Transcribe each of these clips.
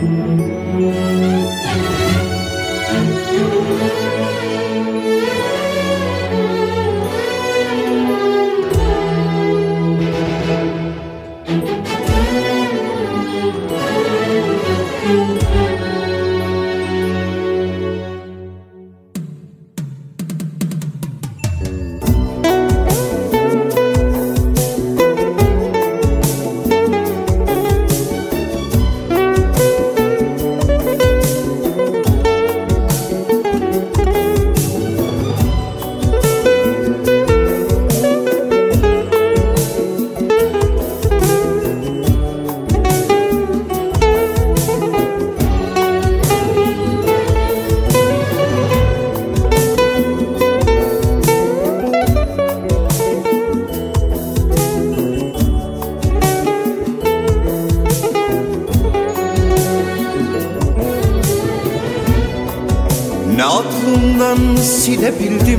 Ne aklımdan silebildim,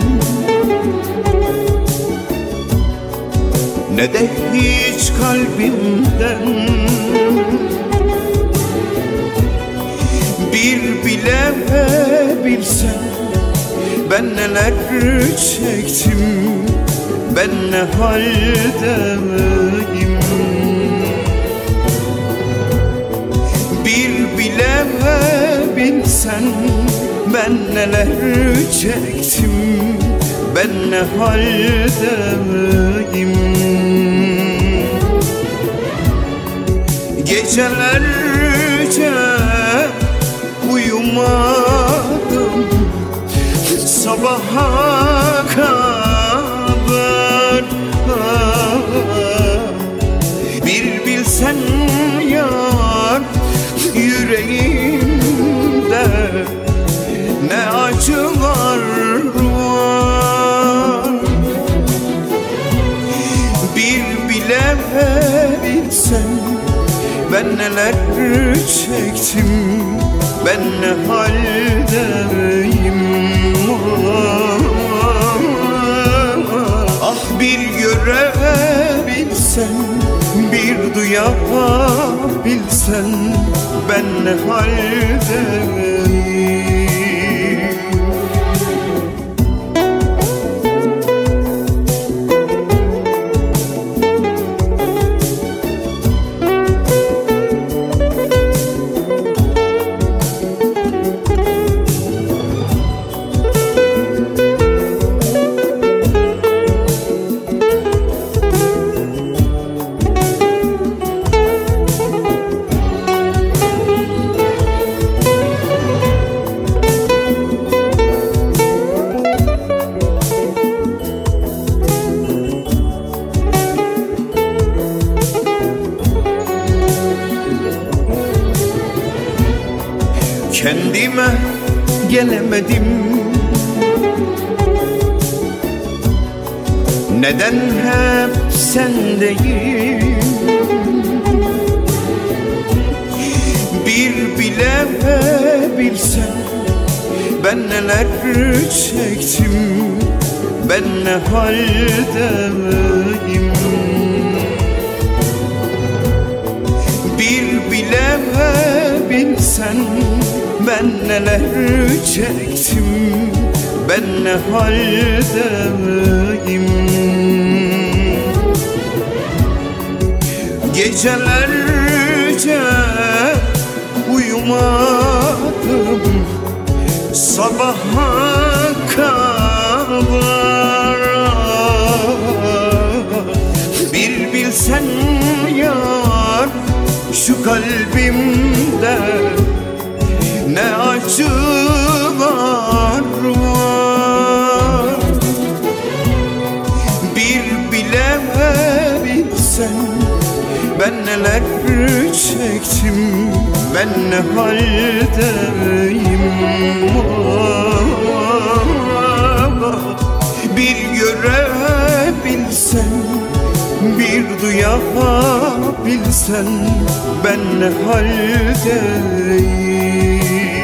ne de hiç kalbimden. Bir bilebilsen ben neler çektim, ben ne haldeyim. Bir bilebilsen ben neler çektim, ben ne haldeyim. Gecelerce uyumadım, sabaha kadar. Bir bilsen yar, yüreğimde ne acılar var. Bir bilebilsen ben neler çektim, ben ne haldeyim. Ah bir görebilsen, bir duyabilsen ben ne haldeyim. Kendime gelemedim, neden hep sendeyim? Bir bilebilsen ben neler çektim, ben ne haldeyim. Bir bilebilsen ben neler çektim, ben ne haldeyim. Gecelerce uyumadım, sabaha kadar. Bir bilsen yar, şu kalbimde ne acılar var. Bir bilebilsen ben neler çektim, ben ne haldeyim. Bir görebilsen, bir duyabilsen ben ne haldeyim.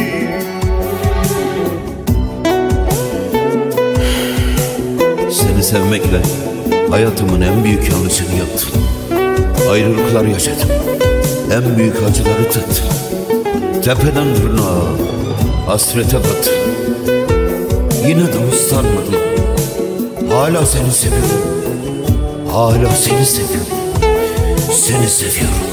Seni sevmekle hayatımın en büyük yanlışını yaptım. Ayrılıklar yaşadım, en büyük acıları tattım. Tepeden tırnağa hasrete battım. Yine de uslanmadım. Hala seni seviyorum. Hala seni seviyorum. Seni seviyorum.